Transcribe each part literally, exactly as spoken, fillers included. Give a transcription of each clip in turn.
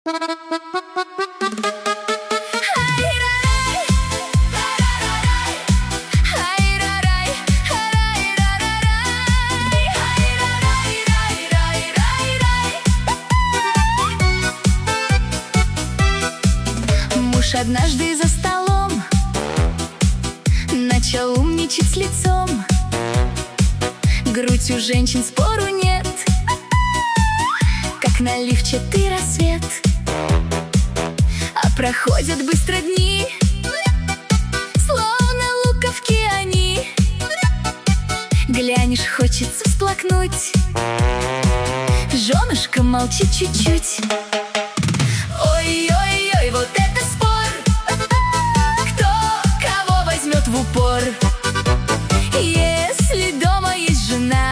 Муж однажды за столом начал умничать с лицом. Грудь у женщин спору нет, как наливчатый рассвет. А проходят быстро дни, словно луковки они. Глянешь, хочется всплакнуть, женушка молчит чуть-чуть. Ой-ой-ой, вот это спор, кто кого возьмет в упор. Если дома есть жена,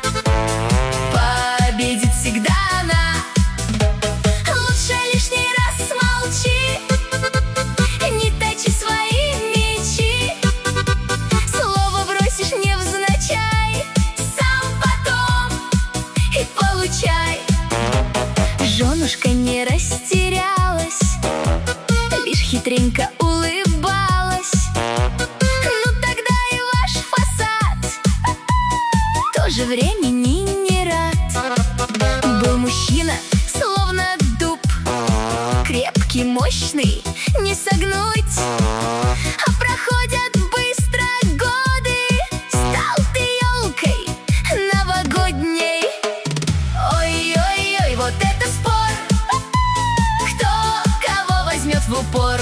победит всегда она. Лучше лишний раз молчи, не точи свои мечи. Слово бросишь невзначай, сам потом и получай. Женушка не растерялась, лишь хитренько улыбалась. Ну тогда и ваш фасад тоже времени не рад. Был мужчина, словно дуб, крепкий, мощный, не согнуть. А проходят быстро годы, стал ты елкой новогодней. Ой-ой-ой, вот это спор, кто кого возьмет в упор.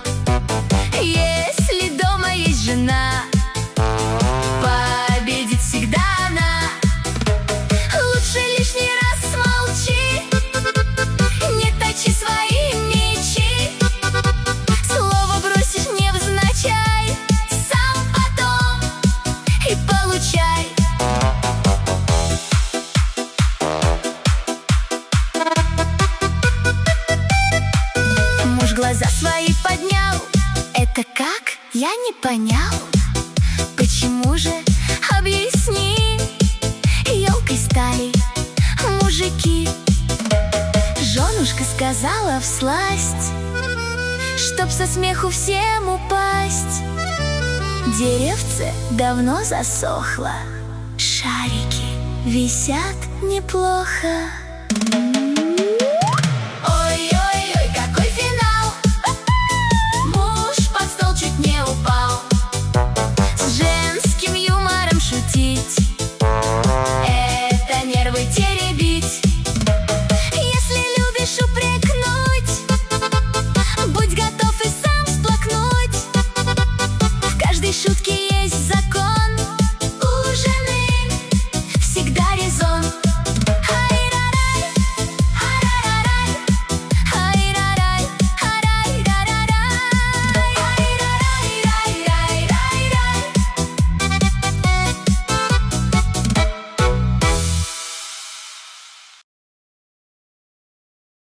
Если дома есть жена, победит всегда она. Лучше лишний раз молчи, не точи свои мечи. Слово бросишь невзначай, сам потом и получай. Муж глаза свои поднял: это как? Я не понял. Почему же? Объясни. Елкой стали мужики. Женушка сказала всласть, чтоб со смеху всем упасть: деревце давно засохло, шарики висят неплохо.